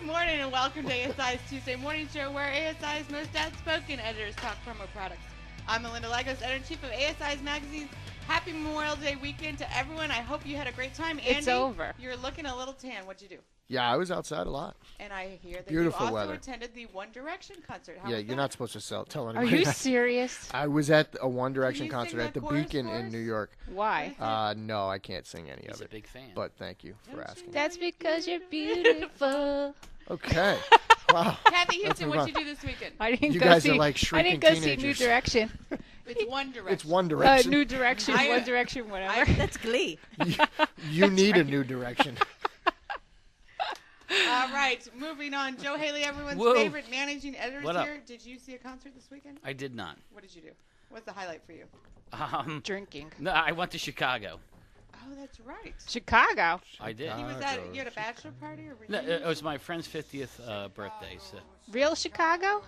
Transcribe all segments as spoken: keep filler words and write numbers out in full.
Good morning and welcome to A S I's Tuesday Morning Show, where A S I's most outspoken editors talk promo products. I'm Melinda Lagos, editor-in-chief of A S I's magazine. Happy Memorial Day weekend to everyone. I hope you had a great time. Andy, it's over. You're looking a little tan. What'd you do? Yeah, I was outside a lot. And I hear that Beautiful you also weather. attended the One Direction concert. How yeah, was you're that? not supposed to sell, tell Are anybody. you that. serious? I was at a One Direction you concert sing at that the chorus Beacon for in us? New York. Why? Uh, no, I can't sing any He's of a it. big fan. But thank you for Don't asking. you That's know you're because you're beautiful? beautiful. Okay. Wow. Kathy Let's Houston, move what'd on. you do this weekend? I didn't You go guys see, are like I shrieking didn't go see New teenagers. Direction. It's One Direction. It's One Uh, Direction. New Direction, I- One Direction, whatever. That's Glee. you you need a new direction. All right, moving on. Joe Haley, everyone's Whoa. favorite managing editor What up? here. Did you see a concert this weekend? I did not. What did you do? What's the highlight for you? Um, Drinking. no, I went to Chicago. Oh, that's right. Chicago. I did. He was at, Chicago, you had a bachelor party or No, reunion? it was my friend's fiftieth uh, birthday. So. Real Chicago?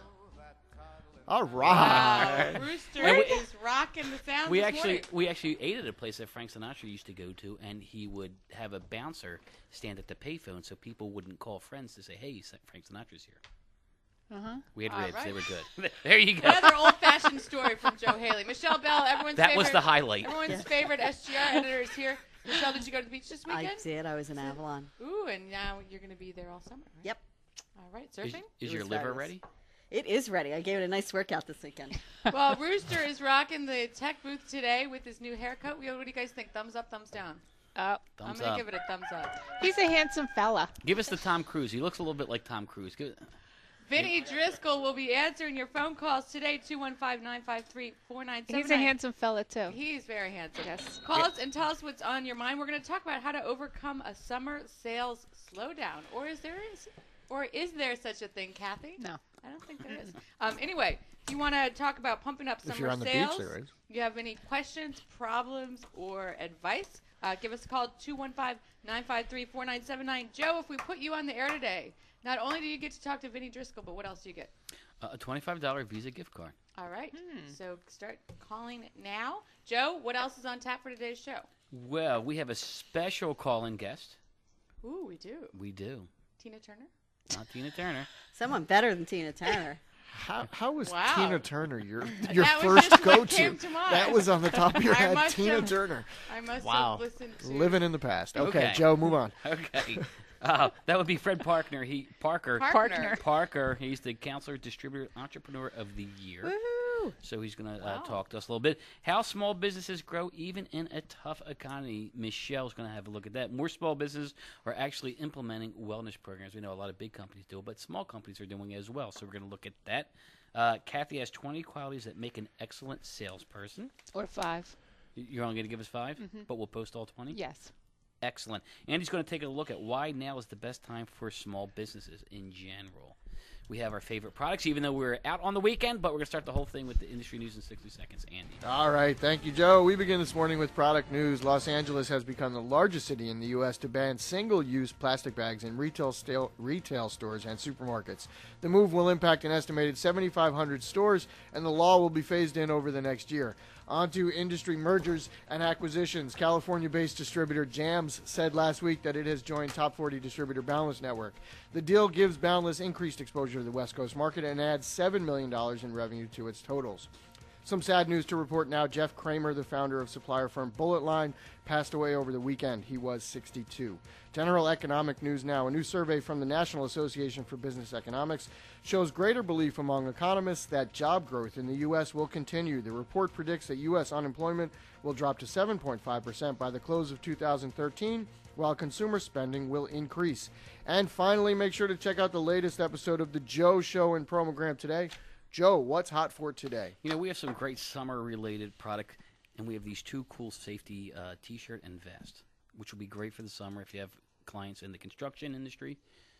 All right. Uh, Rooster And we- is rocking the sound We this actually morning. we actually ate at a place that Frank Sinatra used to go to, and he would have a bouncer stand at the payphone so people wouldn't call friends to say, "Hey, Frank Sinatra's here." Uh-huh. We had All ribs; right. they were good. There you go. Another old-fashioned story from Joe Haley. Michelle Bell, everyone's That favorite. was the highlight. Everyone's Yeah. favorite S G R editor is here. Michelle, did you go to the beach this I weekend? did. I was in Avalon. Ooh, and now you're going to be there all summer, right? Yep. All right, Is, surfing? is It your was liver fabulous. ready? It is ready. I gave it a nice workout this weekend. Well, Rooster is rocking the tech booth today with his new haircut. What do you guys think? Thumbs up, thumbs down? Uh, I'm Thumbs going to up. give it a thumbs up. he's a handsome fella. Give us the Tom Cruise. He looks a little bit like Tom Cruise. Give, Vinny Driscoll will be answering your phone calls today, two one five, nine five three, four nine seven nine. He's a handsome fella, too. He's very handsome. Yes. Call us and tell us what's on your mind. We're going to talk about how to overcome a summer sales slowdown. Or is there is, or is there such a thing, Kathy? No. I don't think there is. Um, anyway, if you want to talk about pumping up If summer you're on the sales, beach, there is. you have any questions, problems, or advice, uh, give us a call, two one five, nine five three, four nine seven nine. Joe, if we put you on the air today, not only do you get to talk to Vinny Driscoll, but what else do you get? uh, a twenty-five dollar Visa gift card. All right. Hmm. So start calling now. Joe, what else is on tap for today's show? Well, we have a special call-in guest. Ooh, we do. We do. Tina Turner? Not Tina Turner. Someone better than Tina Turner. How, how was Wow. Tina Turner your your That was first just what go-to? came to mind. That was on the top of your I head. must Tina have- Turner. I must Wow. have listened to Living in the past. Okay, Okay. Joe, move on. Okay. Uh, that would be Fred Parkner. He Parker. Partner. Parker. He's the counselor, distributor, entrepreneur of the year. Woohoo! So he's going to Wow. uh, talk to us a little bit. How small businesses grow even in a tough economy. Michelle's going to have a look at that. More small businesses are actually implementing wellness programs. We know a lot of big companies do it, but small companies are doing it as well. So we're going to look at that. Uh, Kathy has twenty qualities that make an excellent salesperson. Or five. Y- You're only going to give us five, but we'll post all twenty? Yes. Excellent. Andy's going to take a look at why now is the best time for small businesses in general. We have our favorite products, even though we're out on the weekend, but we're going to start the whole thing with the industry news in sixty seconds. Andy. All right, thank you, Joe. We begin this morning with product news. Los Angeles has become the largest city in the U S to ban single-use plastic bags in retail sta- retail stores and supermarkets. The move will impact an estimated seventy-five hundred stores, and the law will be phased in over the next year. On to industry mergers and acquisitions. California-based distributor Jams said last week that it has joined top forty distributor Boundless Network. The deal gives Boundless increased exposure to the West Coast market and adds seven million dollars in revenue to its totals. Some sad news to report now. Jeff Kramer, the founder of supplier firm Bullet Line, passed away over the weekend. He was sixty-two. General economic news now. A new survey from the National Association for Business Economics shows greater belief among economists that job growth in the U S will continue. The report predicts that U S unemployment will drop to seven point five percent by the close of two thousand thirteen, while consumer spending will increase. And finally, make sure to check out the latest episode of The Joe Show and Promogram today. Joe, what's hot for today? You know, we have some great summer-related product, and we have these two cool safety uh, T-shirt and vest, which will be great for the summer if you have clients in the construction industry.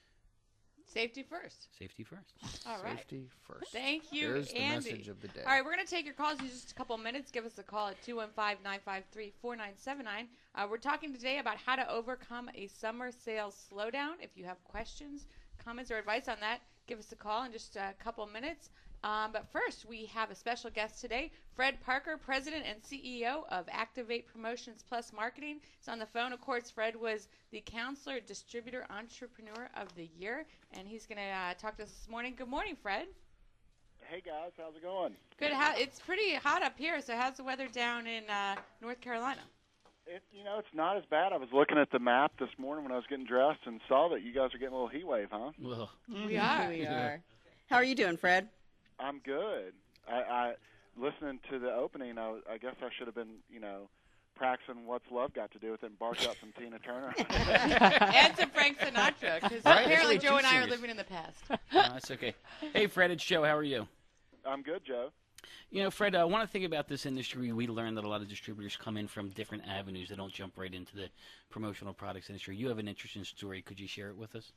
Safety first. Safety first. All right. Safety first. Thank you, There's the Andy. message of the day. All right, we're going to take your calls in just a couple minutes. Give us a call at two one five, nine five three, four nine seven nine. Uh, we're talking today about how to overcome a summer sales slowdown. If you have questions, comments, or advice on that, give us a call in just a couple minutes. Um, but first, we have a special guest today, Fred Parker, President and C E O of Activate Promotions Plus Marketing. He's on the phone. Of course, Fred was the Counselor Distributor Entrepreneur of the Year, and he's going to uh, talk to us this morning. Good morning, Fred. Hey, guys. How's it going? Good. How, it's pretty hot up here, so how's the weather down in uh, North Carolina? It, you know, it's not as bad. I was looking at the map this morning when I was getting dressed and saw that you guys are getting a little heat wave, huh? Well, We are. We are. How are you doing, Fred? I'm good. I, I listening to the opening, I, I guess I should have been, you know, practicing What's Love Got to Do with it and barked out some Tina Turner. And some Frank Sinatra, because Right, apparently that's what Joe and I are you serious. living in the past. no, that's okay. Hey, Fred, it's Joe. How are you? I'm good, Joe. You know, Fred, I want to think about this industry. We learned that a lot of distributors come in from different avenues. They don't jump right into the promotional products industry. You have an interesting story. Could you share it with us?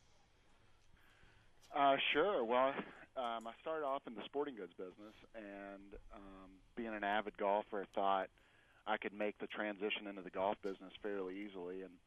Uh, sure. Well, um, I started off in the sporting goods business, and um, being an avid golfer, I thought I could make the transition into the golf business fairly easily, and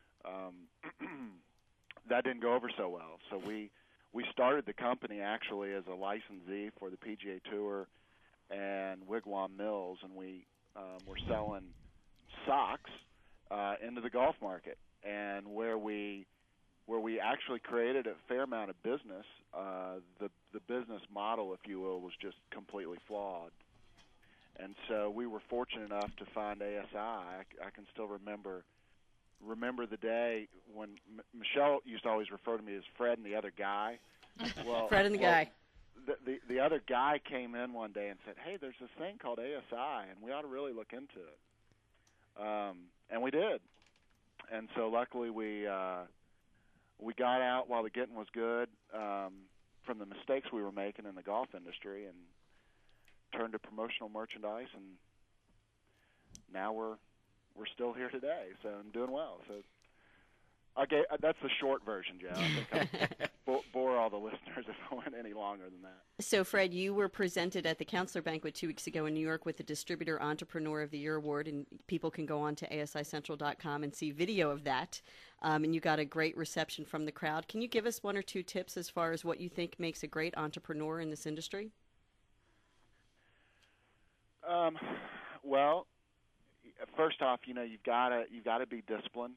um, that didn't go over so well. So we we started the company actually as a licensee for the P G A Tour and Wigwam Mills, and we um, were selling socks uh, into the golf market, and where we where we actually created a fair amount of business. Uh, the the business model, if you will, was just completely flawed. And so we were fortunate enough to find A S I. I, I can still remember remember the day when M- Michelle used to always refer to me as Fred and the other guy. Well, Fred and the well, guy. The, the the other guy came in one day and said, "Hey, there's this thing called A S I, and we ought to really look into it." Um, and we did. And so luckily we uh, we got out while the getting was good um, from the mistakes we were making in the golf industry, and turned to promotional merchandise, and now we're we're still here today. So I'm doing well. So okay, that's the short version, Joe. I think I bo- bore all the listeners if I went any longer than that. So, Fred, you were presented at the Counselor Banquet two weeks ago in New York with the Distributor Entrepreneur of the Year Award, and people can go on to A S I Central dot com and see video of that. Um, and you got a great reception from the crowd. Can you give us one or two tips as far as what you think makes a great entrepreneur in this industry? Um, well, first off, you know, you've got to you've got to be disciplined.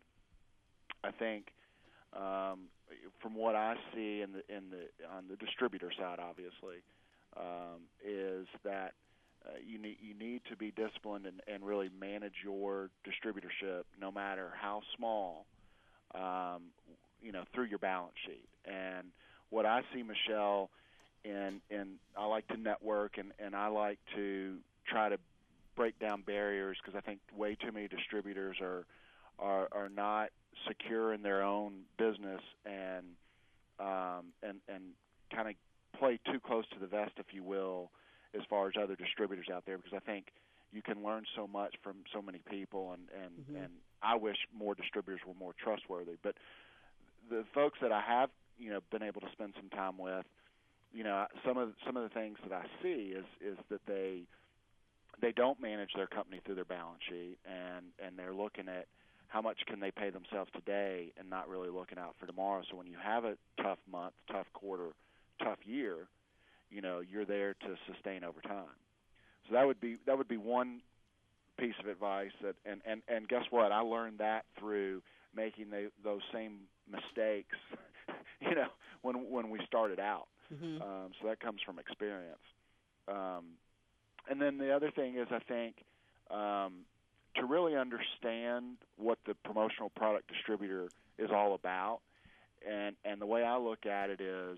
I think um, from what I see in the in the on the distributor side, obviously, um, is that uh, you need you need to be disciplined and, and really manage your distributorship, no matter how small, um, you know, through your balance sheet. And what I see, Michelle, and and I like to network, and, and I like to try to break down barriers, because I think way too many distributors are are, are not secure in their own business, and um, and and kind of play too close to the vest, if you will, as far as other distributors out there, because I think you can learn so much from so many people, and and, Mm-hmm. and I wish more distributors were more trustworthy. But the folks that I have, you know, been able to spend some time with, you know, some of some of the things that I see is is that they they don't manage their company through their balance sheet, and and they're looking at how much can they pay themselves today and not really looking out for tomorrow. So when you have a tough month, tough quarter, tough year, you know, you're there to sustain over time. So that would be that would be one piece of advice. That and, and, and guess what? I learned that through making the, those same mistakes, you know, when when we started out. Mm-hmm. Um, so that comes from experience. Um, and then the other thing is, I think, um, to really understand what the promotional product distributor is all about, and, and the way I look at it is,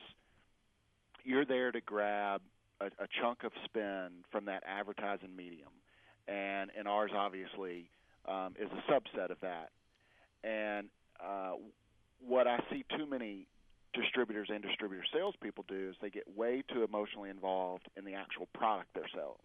you're there to grab a, a chunk of spend from that advertising medium, and, and ours obviously um, is a subset of that. And uh, what I see too many distributors and distributor salespeople do is they get way too emotionally involved in the actual product they're selling.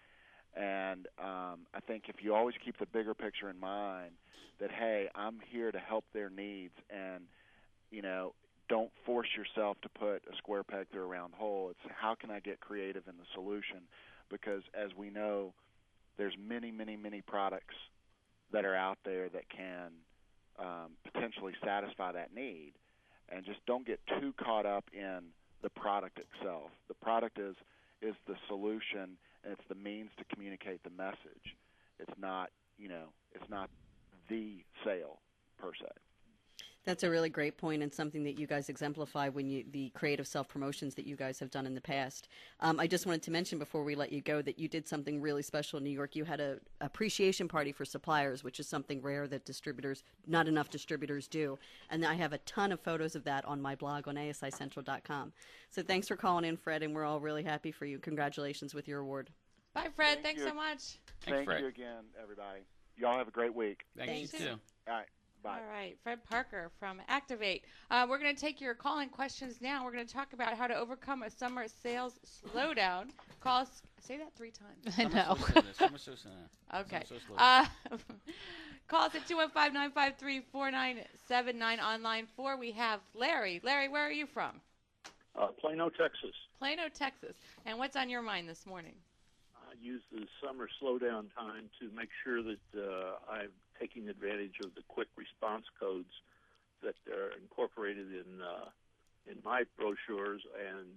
And um, I think if you always keep the bigger picture in mind, that, hey, I'm here to help their needs, and, you know, don't force yourself to put a square peg through a round hole. It's how can I get creative in the solution? Because as we know, there's many, many, many products that are out there that can um, potentially satisfy that need. And just don't get too caught up in the product itself. The product is is the solution, and it's the means to communicate the message. It's not, you know, it's not the sale per se. That's a really great point and something that you guys exemplify when you the creative self-promotions that you guys have done in the past. Um, I just wanted to mention before we let you go that you did something really special in New York. You had a appreciation party for suppliers, which is something rare that distributors, not enough distributors do. And I have a ton of photos of that on my blog on A S I Central dot com. So thanks for calling in, Fred, and we're all really happy for you. Congratulations with your award. Bye, Fred. Thank Thanks you. so much. Thank Fred. you again, everybody. Y'all have a great week. Thanks, Thanks. you too. All right. Bye. All right, Fred Parker from Activate. Uh, we're going to take your call-in questions now. We're going to talk about how to overcome a summer sales slowdown. Call us. Say that three times. I know. Summer so slow. Okay. Summer so slow. Uh, call us at two one five, nine five three, four nine seven nine. On line four, we have Larry. Larry, where are you from? Uh, Plano, Texas. Plano, Texas. And what's on your mind this morning? I use the summer slowdown time to make sure that uh, I'm taking advantage of the quick response codes that are incorporated in uh, in my brochures and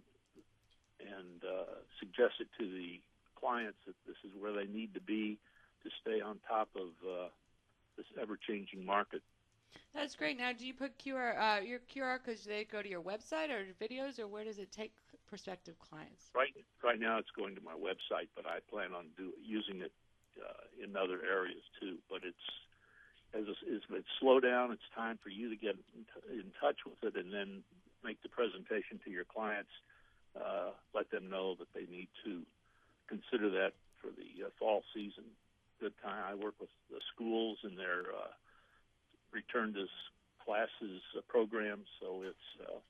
and uh, suggest it to the clients that this is where they need to be to stay on top of uh, this ever-changing market. That's great. Now, do you put Q R uh, your Q R codes? Do they go to your website or videos, or where does it take prospective clients? Right right now, it's going to my website, but I plan on do, using it uh, in other areas too. But it's as it's, it's slow down. It's time for you to get in, t- in touch with it, and then make the presentation to your clients. Uh, let them know that they need to consider that for the uh, fall season. Good time. I work with the schools and their uh, return to classes uh, programs, so it's uh,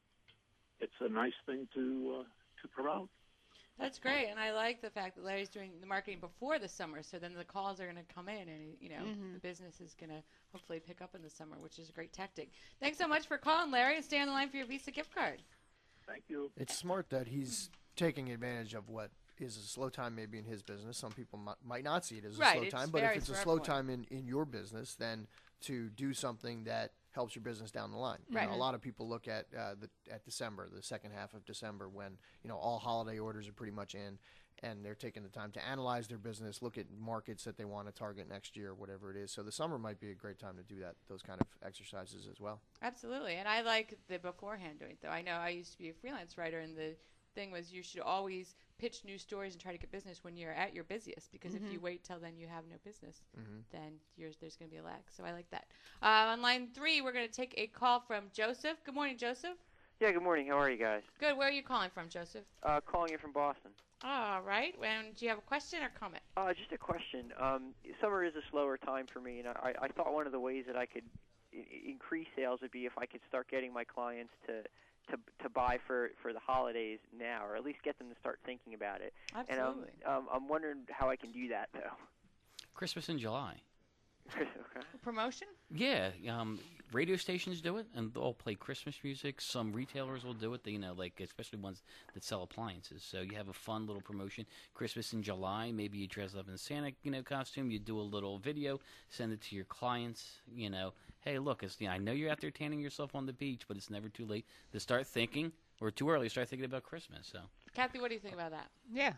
it's a nice thing to uh, to promote. That's great, and I like the fact that Larry's doing the marketing before the summer, so then the calls are going to come in, and you know Mhm. the business is going to hopefully pick up in the summer, which is a great tactic. Thanks so much for calling, Larry, and stay on the line for your Visa gift card. Thank you. It's smart that he's taking advantage of what is a slow time maybe in his business. Some people might, might not see it as a Right, slow it time, but if varies it's a for slow everyone. time in, in your business, then to do something that helps your business down the line. You Right. know, a lot of people look at uh, the, at December, the second half of December, when you know all holiday orders are pretty much in, and they're taking the time to analyze their business, look at markets that they want to target next year, whatever it is. So the summer might be a great time to do that, those kind of exercises as well. Absolutely, and I like the beforehand doing it, though. I know I used to be a freelance writer, and the thing was you should always pitch new stories and try to get business when you're at your busiest, because if you wait till then you have no business, Mhm. then you're, there's going to be a lag. So I like that. Uh, on line three, we're going to take a call from Joseph. Good morning, Joseph. Yeah, good morning. How are you guys? Good. Where are you calling from, Joseph? Uh, calling you from Boston. All right. And do you have a question or comment? Uh, just a question. Um, summer is a slower time for me, and I, I thought one of the ways that I could I- increase sales would be if I could start getting my clients to to to buy for, for the holidays now, or at least get them to start thinking about it. Absolutely. And um, um, I'm wondering how I can do that, though. Christmas in July. Okay. Promotion? Yeah, um, radio stations do it, and they'll play Christmas music. Some retailers will do it. They, you know, like especially ones that sell appliances. So you have a fun little promotion. Christmas in July. Maybe you dress up in a Santa, you know, costume. You do a little video, send it to your clients. You know, hey, look, it's, you know, I know you're out there tanning yourself on the beach, but it's never too late to start thinking, or too early to start thinking about Christmas. So Kathy, what do you think about that? Yeah.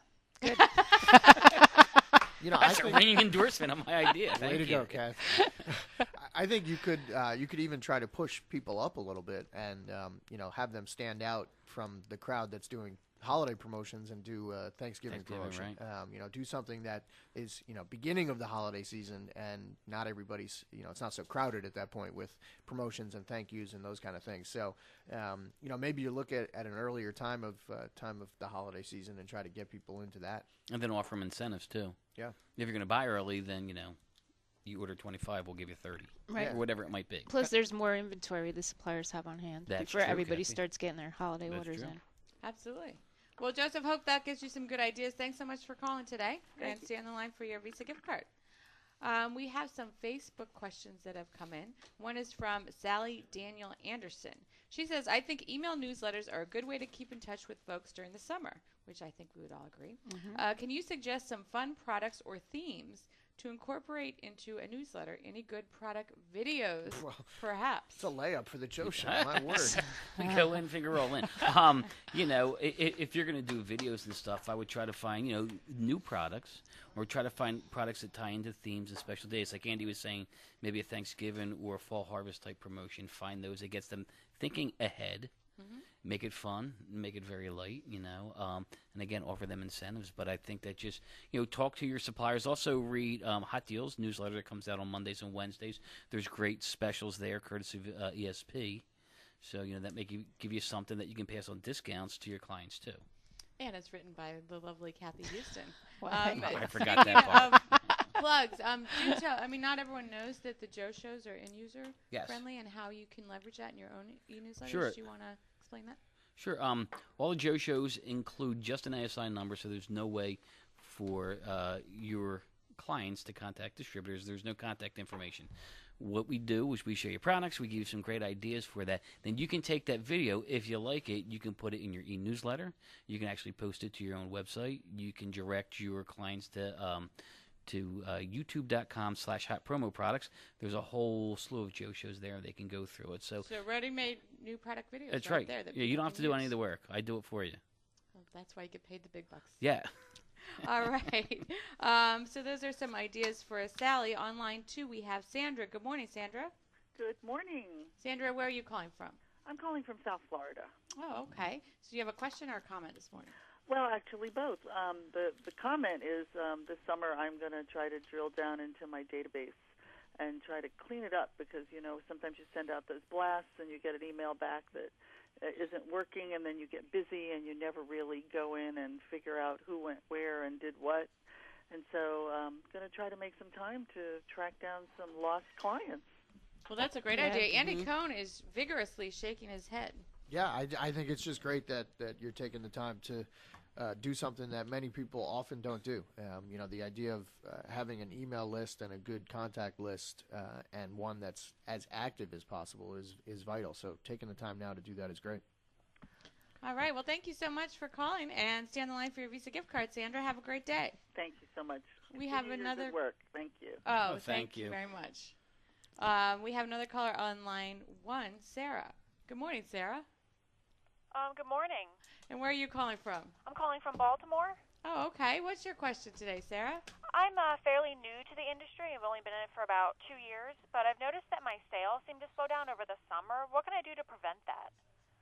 You know, that's I a think, ringing endorsement of my idea. Thank way to you. go, Kath. I think you could uh, you could even try to push people up a little bit, and um, you know, have them stand out from the crowd that's doing holiday promotions and do uh, Thanksgiving, Thanksgiving, promotion. right. Um, you know, do something that is you know beginning of the holiday season, and not everybody's you know it's not so crowded at that point with promotions and thank yous and those kind of things. So um, you know, maybe you look at, at an earlier time of uh, time of the holiday season and try to get people into that. And then offer them incentives too. Yeah. If you're going to buy early, then you know, you order twenty-five, we'll give you thirty, Right. or whatever it might be. Plus, there's more inventory the suppliers have on hand That's before true, everybody Kathy. starts getting their holiday That's orders true. in. Absolutely. Well, Joseph, hope that gives you some good ideas. Thanks so much for calling today. Thank and you. stay on the line for your Visa gift card. Um, we have some Facebook questions that have come in. One is from Sally Daniel Anderson. She says, I think email newsletters are a good way to keep in touch with folks during the summer, which I think we would all agree. Uh, can you suggest some fun products or themes to incorporate into a newsletter any good product videos, Well, perhaps. It's a layup for the Joe Show. My word. We go in, finger roll in. Um, you know, if, if you're going to do videos and stuff, I would try to find, you know, new products or try to find products that tie into themes and special days. Like Andy was saying, maybe a Thanksgiving or a fall harvest type promotion. Find those. It gets them thinking ahead. Mm-hmm. Make it fun, make it very light, you know, um, and again, offer them incentives. But I think that just, you know, talk to your suppliers. Also read um, Hot Deals newsletter that comes out on Mondays and Wednesdays. There's great specials there, courtesy of uh, E S P. So, you know, that may give, give you something that you can pass on discounts to your clients, too. And it's written by the lovely Kathy Houston. Wow. Um, I forgot that part. Of plugs. Um, do tell, I mean, not everyone knows that the Joe shows are in-user Yes. friendly and how you can leverage that in your own e-newsletters. Sure. Do you want to explain that? Sure. Um, all the Joe shows include just an A S I number, so there's no way for uh, your clients to contact distributors. There's no contact information. What we do is we show you products. We give you some great ideas for that. Then you can take that video. If you like it, you can put it in your e-newsletter. You can actually post it to your own website. You can direct your clients to um, to uh, youtube.com slash hot promo products. There's a whole slew of Joe shows there. They can go through it. So So ready-made new product videos that's right, right. there. That Yeah, you people don't have to can do any of use. the work. I do it for you. Well, that's why you get paid the big bucks. Yeah. All right. Um, so those are some ideas for Sally. Online, too, we have Sandra. Good morning, Sandra. Good morning. Sandra, where are you calling from? I'm calling from South Florida. Oh, okay. So you have a question or a comment this morning? Well, actually, both. Um, the the comment is um, this summer I'm going to try to drill down into my database and try to clean it up because, you know, sometimes you send out those blasts and you get an email back that uh, isn't working, and then you get busy and you never really go in and figure out who went where and did what. And so I'm um, going to try to make some time to track down some lost clients. Well, that's a great Yeah. idea. Andy Mm-hmm. Cohn is vigorously shaking his head. Yeah, I, I think it's just great that, that you're taking the time to uh, do something that many people often don't do. Um, you know, the idea of uh, having an email list and a good contact list uh, and one that's as active as possible is, is vital. So taking the time now to do that is great. All right. Well, thank you so much for calling, and stay on the line for your Visa gift card. Sandra, have a great day. Thank you so much. We have Continue your another- good work. Thank you. Oh, Oh, thank, thank you you. very much. Um, we have another caller on line one, Sarah. Good morning, Sarah. Um, good morning. And where are you calling from? I'm calling from Baltimore. Oh, okay. What's your question today, Sarah? I'm uh, fairly new to the industry. I've only been in it for about two years, but I've noticed that my sales seem to slow down over the summer. What can I do to prevent that?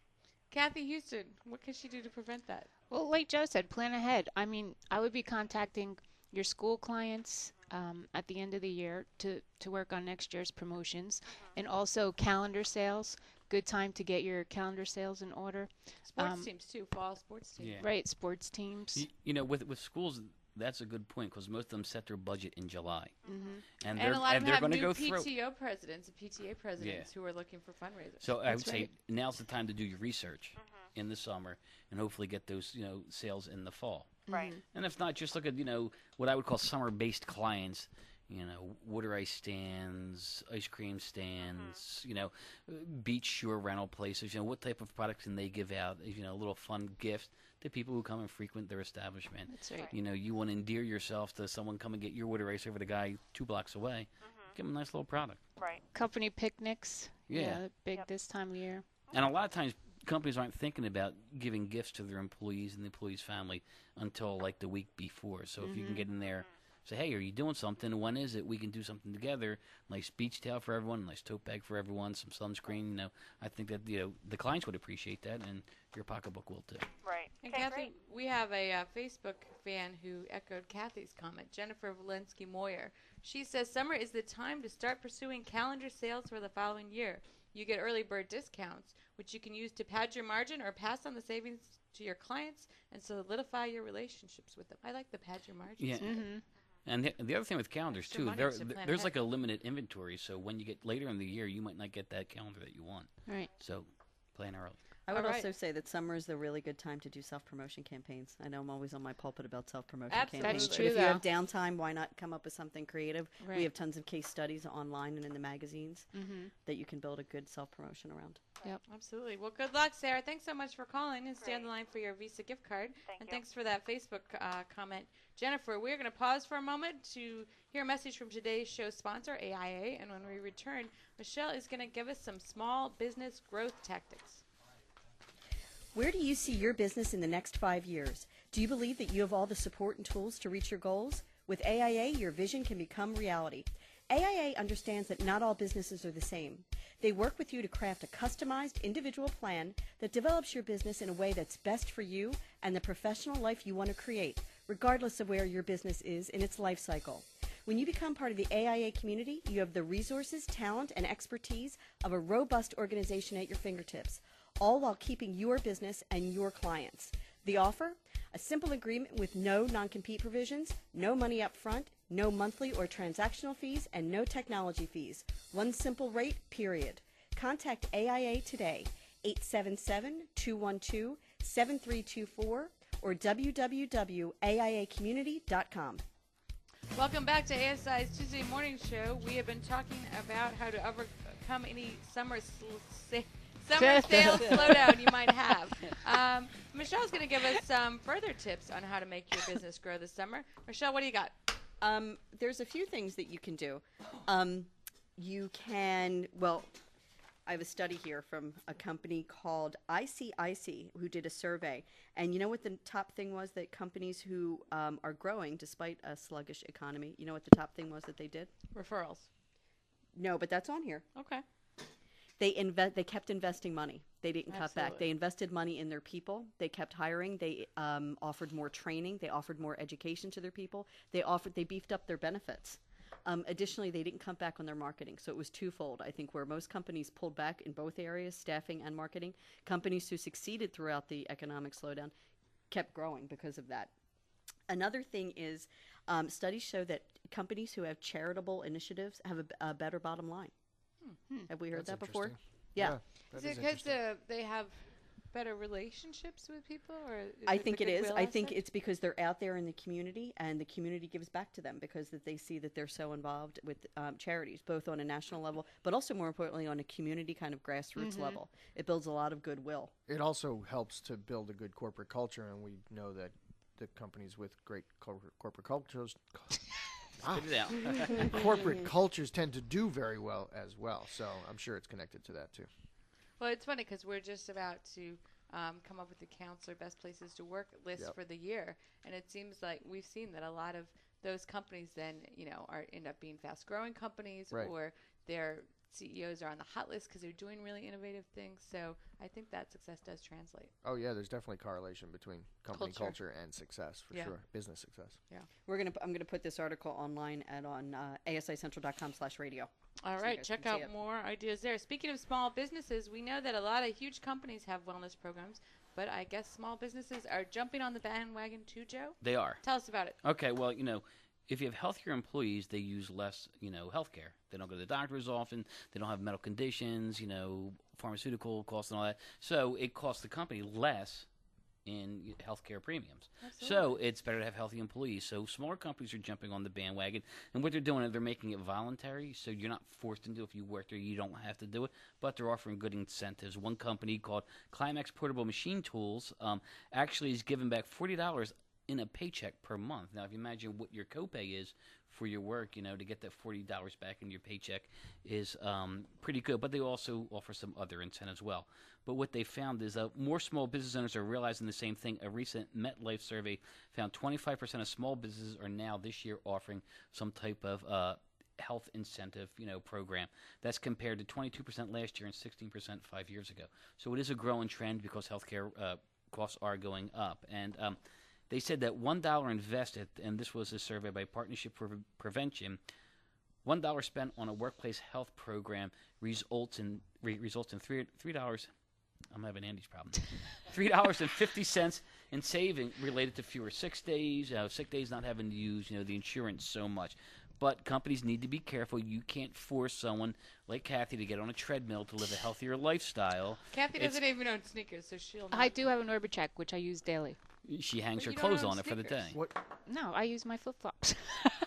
Kathy Houston, what can she do to prevent that? Well, like Joe said, plan ahead. I mean, I would be contacting your school clients um, at the end of the year to, to work on next year's promotions, and also calendar sales. Good time to get your calendar sales in order. Sports Um, teams, too. Fall sports teams. Yeah. Right, sports teams. You, you know, with with schools, that's a good point because most of them set their budget in July, Mm-hmm. and And they're a lot and of they're them going have to new go through. P T O presidents and P T A presidents who are looking for fundraisers. So I would That's say right. now's the time to do your research in the summer and hopefully get those you know sales in the fall. Right. And if not, just look at you know what I would call summer-based clients. You know, water ice stands, ice cream stands. You know, uh, beach shore rental places. You know, what type of products can they give out? You know, a little fun gift to people who come and frequent their establishment. That's right. You know, you want to endear yourself to someone come and get your water ice over the guy two blocks away. Give them a nice little product. Right. Company picnics. Yeah. they're big Yep. this time of year. And a lot of times, companies aren't thinking about giving gifts to their employees and the employee's family until like the week before. So if you can get in there, say, hey, are you doing something? When is it? We can do something together. Nice beach towel for everyone, nice tote bag for everyone, some sunscreen. You know, I think that you know the clients would appreciate that, and your pocketbook will too. Right. And Okay, Kathy, great. we have a uh, Facebook fan who echoed Kathy's comment, Jennifer Valensky Moyer. She says summer is the time to start pursuing calendar sales for the following year. You get early bird discounts, which you can use to pad your margin or pass on the savings to your clients and solidify your relationships with them. I like the pad your margin. Yeah. Mm-hmm. And the, the other thing with calendars Extra too, money there, to plan there's ahead. like a limited inventory. So when you get later in the year, you might not get that calendar that you want. Right. So plan early. I would All right. also say that summer is a really good time to do self-promotion campaigns. I know I'm always on my pulpit about self-promotion Absolutely. campaigns. That's true, but if you have though. downtime, why not come up with something creative? Right. We have tons of case studies online and in the magazines Mm-hmm. that you can build a good self-promotion around. Yep. Absolutely. Well, good luck, Sarah. Thanks so much for calling and stay on the line for your Visa gift card. Thank and you. thanks for that Facebook uh, comment. Jennifer, we're going to pause for a moment to hear a message from today's show sponsor, A I A. And when we return, Michelle is going to give us some small business growth tactics. Where do you see your business in the next five years? Do you believe that you have all the support and tools to reach your goals? With A I A, your vision can become reality. A I A understands that not all businesses are the same. They work with you to craft a customized, individual plan that develops your business in a way that's best for you and the professional life you want to create, regardless of where your business is in its life cycle. When you become part of the A I A community, you have the resources, talent, and expertise of a robust organization at your fingertips, all while keeping your business and your clients. The offer? A simple agreement with no non-compete provisions, no money up front, no monthly or transactional fees, and no technology fees. One simple rate, period. Contact A I A today, eight seven seven, two one two, seven three two four or w w w dot a i a community dot com. Welcome back to A S I's Tuesday Morning Show. We have been talking about how to overcome any summer sl- sa- summer sales slowdown you might have. Um, Michelle's going to give us some further tips on how to make your business grow this summer. Michelle, what do you got? Um, there's a few things that you can do. Um, you can, well, I have a study here from a company called I C I C who did a survey. And you know what the top thing was that companies who um, are growing despite a sluggish economy, you know what the top thing was that they did? Referrals. No, but that's on here. Okay. They inve- They kept investing money. They didn't cut back. Absolutely. They invested money in their people. They kept hiring. They um, offered more training. They offered more education to their people. They offered. They beefed up their benefits. Um, additionally, they didn't cut back on their marketing. So it was twofold. I think where most companies pulled back in both areas, staffing and marketing, companies who succeeded throughout the economic slowdown kept growing because of that. Another thing is um, studies show that companies who have charitable initiatives have a, a better bottom line. Hmm. Have we heard That's that before? interesting. Yeah. that Is is it because interesting. uh, they have better relationships with people, or is I it think the it is. goodwill I think aspect? it's because they're out there in the community, and the community gives back to them because that they see that they're so involved with um, charities, both on a national level, but also more importantly on a community kind of grassroots Mhm. level. It builds a lot of goodwill. It also helps to build a good corporate culture, and we know that the companies with great corporate, corporate cultures, Spit it out. corporate cultures tend to do very well as well. So I'm sure it's connected to that too. Well, it's funny because we're just about to um, come up with the counselor best places to work list Yep. for the year, and it seems like we've seen that a lot of those companies then, you know, are end up being fast-growing companies, Right. or their C E Os are on the hot list because they're doing really innovative things. So I think that success does translate. Oh yeah, there's definitely correlation between company Culture. culture, and success for Yeah. sure, business success. We're gonna. I'm gonna put this article online at on uh, a s i central dot com slash radio. All So you right, guys check can see out it. more ideas there. Speaking of small businesses, we know that a lot of huge companies have wellness programs, but I guess small businesses are jumping on the bandwagon too, Joe? They are. Tell us about it. Okay, well, you know, if you have healthier employees, they use less, you know, health care. They don't go to the doctor as often. They don't have medical conditions, you know, pharmaceutical costs and all that. So it costs the company less in healthcare premiums. So it's better to have healthy employees. So smaller companies are jumping on the bandwagon, and what they're doing is they're making it voluntary. So you're not forced to do it. If you work there, you don't have to do it. But they're offering good incentives. One company called Climax Portable Machine Tools um, actually is giving back forty dollars in a paycheck per month. Now, if you imagine what your copay is for your work, you know, to get that forty dollars back in your paycheck is um, pretty good. But they also offer some other incentives as well. But what they found is uh, more small business owners are realizing the same thing. A recent MetLife survey found twenty-five percent of small businesses are now this year offering some type of uh, health incentive, you know, program. That's compared to twenty-two percent last year and sixteen percent five years ago. So it is a growing trend because healthcare uh, costs are going up. And um, they said that one dollar invested, and this was a survey by Partnership for Prevention, one dollar spent on a workplace health program results in re- results in three three dollars. I'm having Andy's problem. Three dollars and fifty cents in saving related to fewer sick days, uh, sick days not having to use, you know, the insurance so much. But companies need to be careful. You can't force someone like Kathy to get on a treadmill to live a healthier lifestyle. Kathy It's- doesn't even own sneakers, so she'll know. I do have an Orbicheck, which I use daily. She hangs But her you don't clothes own on it for the day. sneakers. What? No, I use my flip flops. Oh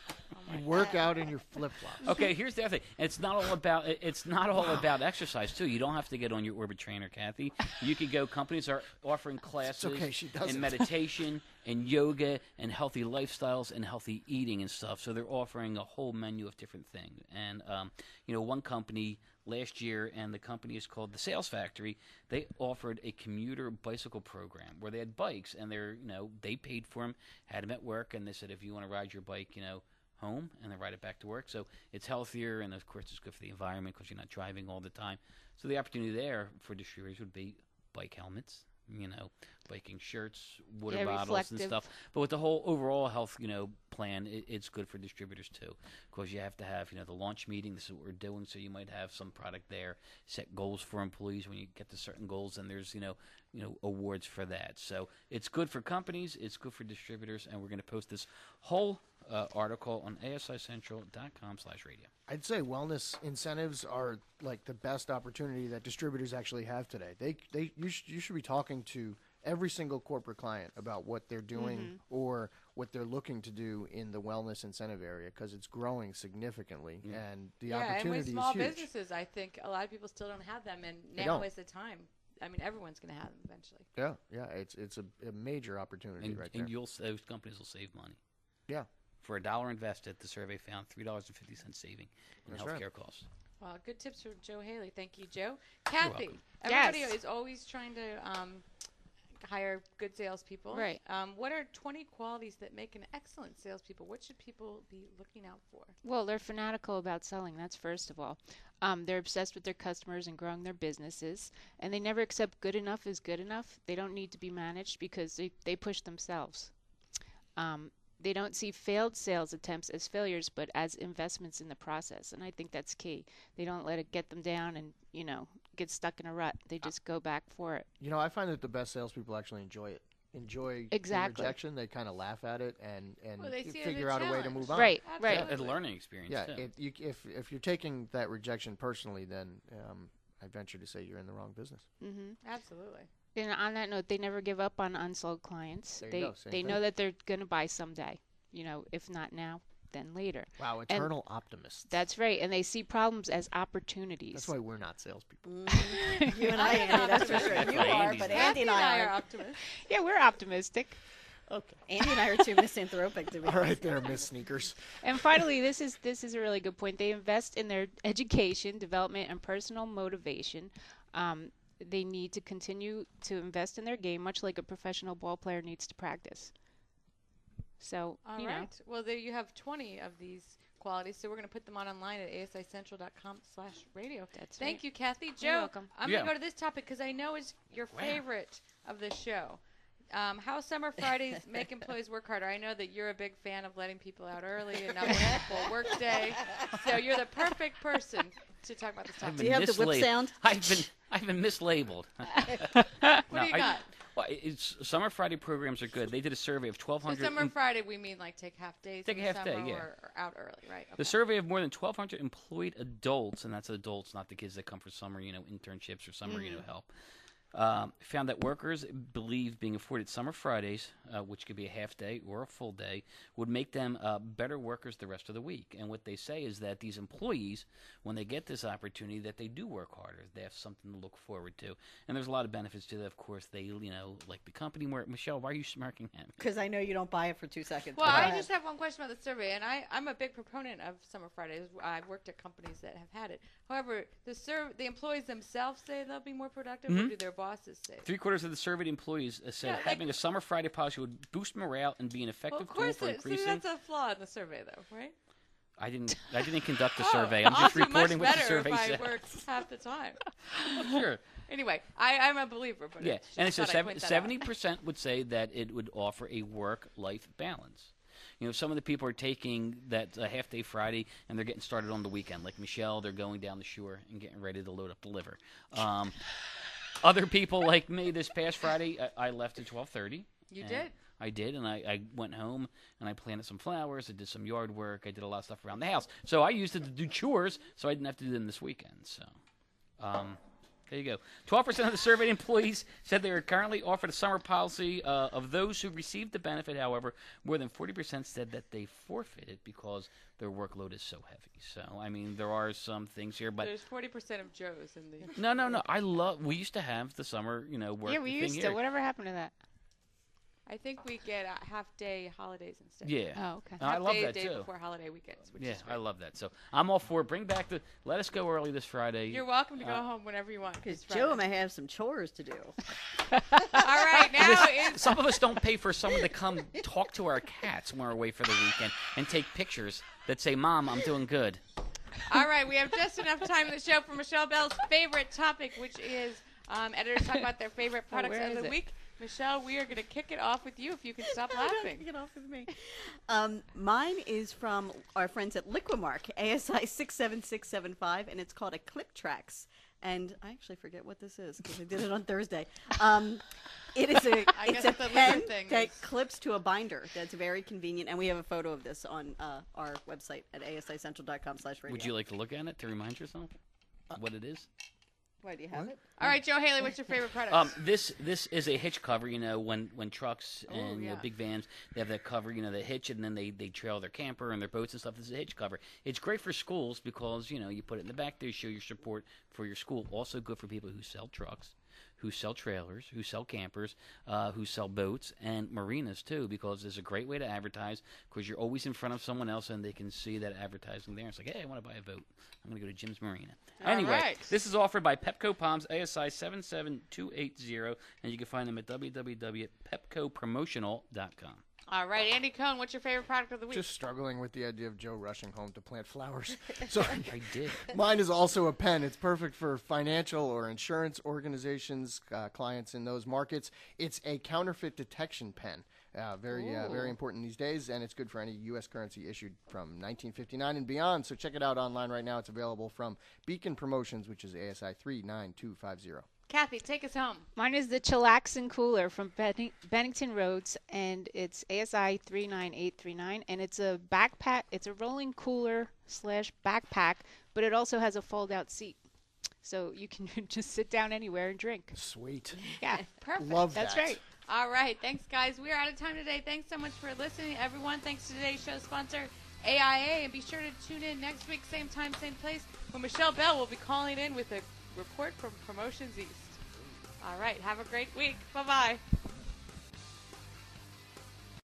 You work out in your flip flops. Okay, here's the other thing. It's not all about it- it's not all about exercise too. You don't have to get on your Orbit trainer, Kathy. You could go. Companies are offering classes okay, she does in it. meditation and yoga and healthy lifestyles and healthy eating and stuff. So they're offering a whole menu of different things. And um, you know, one company last year, and the company is called the Sales Factory. They offered a commuter bicycle program where they had bikes, and they're you know they paid for them, had them at work, and they said if you want to ride your bike, you know. home and then ride it back to work. So it's healthier, and of course it's good for the environment because you're not driving all the time. So the opportunity there for distributors would be bike helmets, you know, biking shirts, water Yeah, bottles reflective. and stuff. But with the whole overall health, you know, plan, it, it's good for distributors too, because you have to have, you know, the launch meeting. This is what we're doing. So you might have some product there, set goals for employees. When you get to certain goals, and there's, you know, you know, awards for that. So it's good for companies. It's good for distributors. And we're going to post this whole uh, article on A S I central dot com slash radio. I'd say wellness incentives are like the best opportunity that distributors actually have today. They, they, you, sh- you should be talking to every single corporate client about what they're doing Mm-hmm. or what they're looking to do in the wellness incentive area because it's growing significantly, and the yeah, and opportunity with small is huge. businesses, I think a lot of people still don't have them, and They now don't. is the time. I mean, everyone's going to have them eventually. Yeah, yeah, it's it's a, a major opportunity And, right and there. you'll those companies will save money. Yeah, For a dollar invested, the survey found three dollars and fifty cents saving in That's healthcare right. costs. Well, good tips from Joe Haley. Thank you, Joe. Kathy, welcome. everybody Yes. is always trying to um, hire good salespeople. Right. Um, what are twenty qualities that make an excellent salespeople? What should people be looking out for? Well, they're fanatical about selling. That's first of all. Um, they're obsessed with their customers and growing their businesses, and they never accept good enough is good enough. They don't need to be managed because they, they push themselves. Um, they don't see failed sales attempts as failures, but as investments in the process, and I think that's key. They don't let it get them down and, you know, get stuck in a rut. They just go back for it. you know, I find that the best salespeople actually enjoy it. Enjoy Exactly. the rejection. They kind of laugh at it and and Well, they you see it as a figure out a way to challenge. move on. Right, Absolutely. right. Yeah, a learning experience Yeah, too. it, you, if if you're taking that rejection personally, then um, I venture to say you're in the wrong business. Mm-hmm. Absolutely. And on that note, they never give up on unsold clients. There you they go, same they thing. know that they're going to buy someday. You know, if not now, then later. Wow, eternal optimists. That's right. And they see problems as opportunities. That's why we're not salespeople. You and I, Andy, that's for sure. That's You why are, Andy's but not. Andy and I are are. optimists. Yeah, we're optimistic. Okay. Andy and I are too misanthropic to be. All right there, Miss Sneakers. And finally, this is this is a really good point. They invest in their education, development, and personal motivation. Um, they need to continue to invest in their game, much like a professional ball player needs to practice. So, All you right. know, Well, there you have twenty of these qualities. So we're going to put them on online at A S I central dot com slash radio. That's Thank right. you, Kathy. Joe, You're welcome. I'm Yeah. going to go to this topic because I know it's your favorite of the show. Um, how Summer Fridays make employees work harder. I know that you're a big fan of letting people out early and not working a full work day. So you're the perfect person to talk about this I've topic. Do you have the whip mislabeled. sound? I've been I've been mislabeled. What No, do you I- got? Well, it's Summer Friday programs are good. They did a survey of twelve So hundred. Summer Friday, we mean like take half days Take in a the half day, summer yeah. or, or out early, right? The Okay. survey of more than twelve hundred employed adults, and that's adults, not the kids that come for summer, you know, internships or summer, you know, help. Um, found that workers believe being afforded summer Fridays, uh, which could be a half day or a full day, would make them uh, better workers the rest of the week. And what they say is that these employees, when they get this opportunity, that they do work harder. They have something to look forward to. And there's a lot of benefits to that. Of course, they, you know, like the company more. Michelle, why are you smirking at me? Because I know you don't buy it for two seconds. Well, Go I ahead. just have one question about the survey, and I, I'm a big proponent of Summer Fridays. I've worked at companies that have had it. However, the serv- the employees themselves say they'll be more productive, or do their bosses say? Three quarters of the surveyed employees uh, said Yeah, like- having a summer Friday policy would boost morale and be an Well, effective of tool course, for it, so increasing. that's a flaw in the survey, though, right? I didn't. I didn't conduct the Oh, survey. I'm I'll just do reporting much what the better survey if I said. worked half the time. Sure. Anyway, I, I'm a believer, but Yeah, it's and it just says thought I'd point that out. seventy percent would say that it would offer a work-life balance. You know, some of the people are taking that uh, half-day Friday and they're getting started on the weekend. Like Michelle, they're going down the shore and getting ready to load up the liver. Um, other people like me, this past Friday, I, I left at twelve thirty. You and did? I did, and I, I went home and I planted some flowers. I did some yard work. I did a lot of stuff around the house. So I used it to do chores, so I didn't have to do them this weekend. So, um, There you go. twelve percent of the surveyed employees said they are currently offered a summer policy. Uh, of those who received the benefit, however, more than forty percent said that they forfeited because their workload is so heavy. So, I mean, there are some things here, but There's forty percent of Joes in the. no, no, no. I love. We used to have the summer, you know, work Yeah, we thing used here. to. Whatever happened to that? I think we get uh, half day holidays instead. Yeah. Oh, okay. I Half love day, that day too. before holiday weekends. Which Yeah, is I great. love that. So I'm all for it. Bring back the. Let us go early this Friday. You're welcome to go Uh, home whenever you want. Because It's Joe Friday. may have some chores to do. All right, now Listen, it's some of us don't pay for someone to come talk to our cats when we're away for the weekend and take pictures that say, "Mom, I'm doing good." all right. We have just enough time in the show for Michelle Bell's favorite topic, which is um, editors talk about their favorite Oh, products where of is the it? week. Michelle, we are going to kick it off with you if you can stop laughing. Get off of me. Um, mine is from our friends at Liquimark, A S I six seven six seven five, and it's called a Clip Trax. And I actually forget what this is because I did it on Thursday. Um, it is a I it's guess a the liver pen thing that is- clips to a binder. That's very convenient, and we have a photo of this on uh, our website at A S I central dot com slash radio. Would you like to look at it to remind yourself what it is? Why do you have it? All right, Joe Haley, what's your favorite product? Um, this this is a hitch cover. You know, when when trucks Oh, and you know, yeah. big vans, they have that cover. You know, they hitch it and then they they trail their camper and their boats and stuff. This is a hitch cover. It's great for schools because you know you put it in the back there, show your support for your school. Also good for people who sell trucks, who sell trailers, who sell campers, uh, who sell boats and marinas too. Because it's a great way to advertise because you're always in front of someone else and they can see that advertising there. It's like, hey, I want to buy a boat. I'm going to go to Jim's Marina. All Anyway, right. this is offered by Pepco Palms, A S I seven seven two eight zero, and you can find them at w w w dot pepco promotional dot com. All right, Andy Cohn, what's your favorite product of the week? Just struggling with the idea of Joe rushing home to plant flowers. So I did. mine is also a pen. It's perfect for financial or insurance organizations, uh, clients in those markets. It's a counterfeit detection pen. Uh, very, uh, very Ooh. important these days, and it's good for any U S currency issued from nineteen fifty-nine and beyond. So check it out online right now. It's available from Beacon Promotions, which is A S I three nine two five zero. Kathy, take us home. Mine is the Chillaxin Cooler from Benning- Bennington Roads, and it's A S I three nine eight three nine, and it's a backpack. It's a rolling cooler slash backpack, but it also has a fold-out seat, so you can just sit down anywhere and drink. Sweet. Yeah, Perfect. Love that's that. right. All right. Thanks, guys. We are out of time today. Thanks so much for listening, everyone. Thanks to today's show sponsor, A I A. And be sure to tune in next week, same time, same place, when Michelle Bell will be calling in with a report from Promotions East. All right. Have a great week. Bye-bye.